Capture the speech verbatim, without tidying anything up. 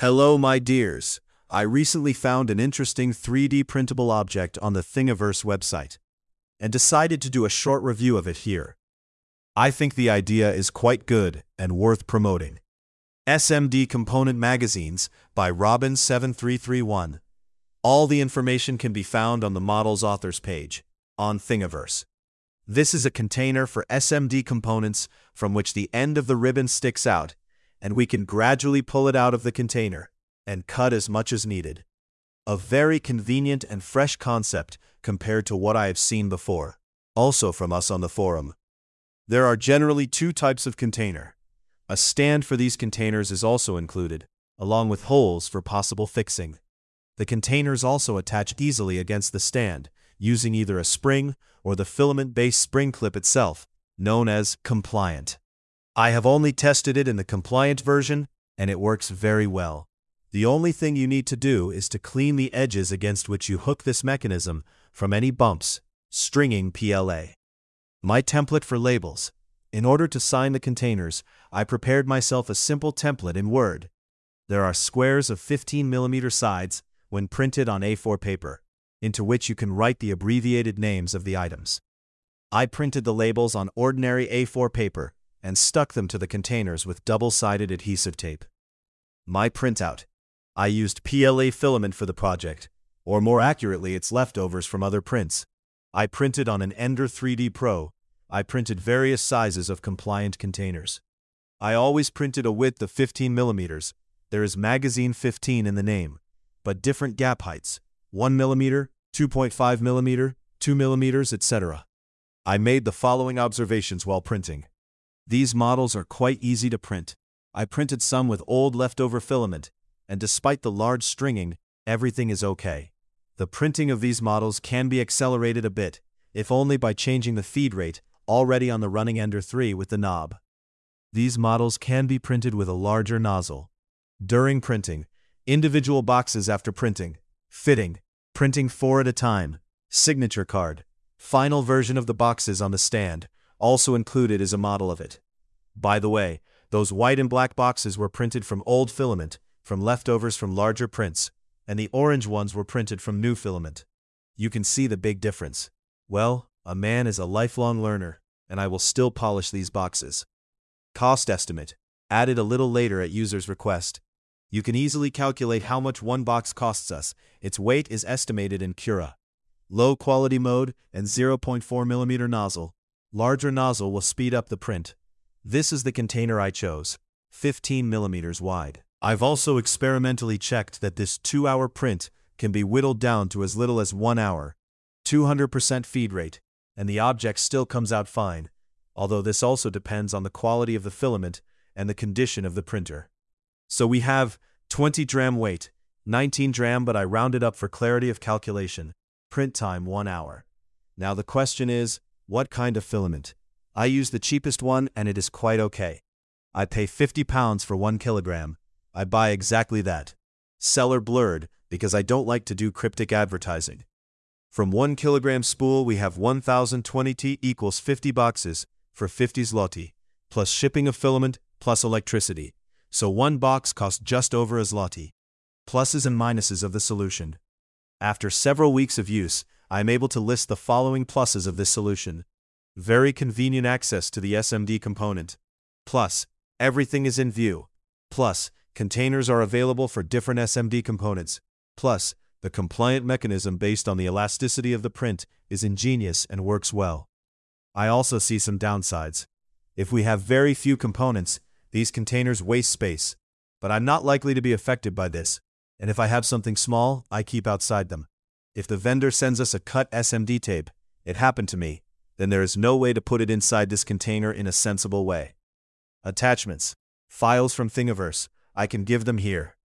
Hello, my dears. I recently found an interesting three D printable object on the Thingiverse website and decided to do a short review of it here. I think the idea is quite good and worth promoting. S M D Component Magazines by Robin seven three three one. All the information can be found on the model's authors page on Thingiverse. This is a container for S M D components from which the end of the ribbon sticks out, and we can gradually pull it out of the container and cut as much as needed. A very convenient and fresh concept compared to what I have seen before, also from us on the forum. There are generally two types of container. A stand for these containers is also included, along with holes for possible fixing. The containers also attach easily against the stand, using either a spring or the filament-based spring clip itself, known as compliant. I have only tested it in the compliant version, and it works very well. The only thing you need to do is to clean the edges against which you hook this mechanism from any bumps, stringing P L A. My template for labels. In order to sign the containers, I prepared myself a simple template in Word. There are squares of fifteen millimeter sides when printed on A four paper, into which you can write the abbreviated names of the items. I printed the labels on ordinary A four paper and stuck them to the containers with double-sided adhesive tape. My printout. I used P L A filament for the project, or more accurately its leftovers from other prints. I printed on an Ender three D Pro. I printed various sizes of compliant containers. I always printed a width of fifteen millimeters. There is magazine fifteen in the name, but different gap heights, one millimeter, two point five millimeter, two millimeters, et cetera. I made the following observations while printing. These models are quite easy to print. I printed some with old leftover filament, and despite the large stringing, everything is okay. The printing of these models can be accelerated a bit, if only by changing the feed rate already on the running Ender three with the knob. These models can be printed with a larger nozzle. During printing, individual boxes after printing, fitting, printing four at a time, signature card, final version of the boxes on the stand, also included is a model of it. By the way, those white and black boxes were printed from old filament, from leftovers from larger prints, and the orange ones were printed from new filament. You can see the big difference. Well, a man is a lifelong learner, and I will still polish these boxes. Cost estimate, added a little later at user's request. You can easily calculate how much one box costs us. Its weight is estimated in Cura. Low quality mode and zero point four millimeter nozzle. Larger nozzle will speed up the print. This is the container I chose, fifteen millimeters wide. I've also experimentally checked that this two hour print can be whittled down to as little as one hour, two hundred percent feed rate, and the object still comes out fine, although this also depends on the quality of the filament and the condition of the printer. So we have twenty dram weight, nineteen dram, but I rounded up for clarity of calculation. Print time one hour. Now the question is, what kind of filament? I use the cheapest one and it is quite okay. I pay fifty pounds for one kilogram. I buy exactly that. Seller blurred, because I don't like to do cryptic advertising. From one kilogram spool we have one thousand twenty T equals fifty boxes for fifty zloty, plus shipping of filament, plus electricity. So one box costs just over a zloty. Pluses and minuses of the solution. After several weeks of use, I am able to list the following pluses of this solution. Very convenient access to the S M D component. Plus, everything is in view. Plus, containers are available for different S M D components. Plus, the compliant mechanism based on the elasticity of the print is ingenious and works well. I also see some downsides. If we have very few components, these containers waste space, but I'm not likely to be affected by this, and if I have something small, I keep outside them. If the vendor sends us a cut S M D tape, it happened to me, then there is no way to put it inside this container in a sensible way. Attachments. Files from Thingiverse. I can give them here.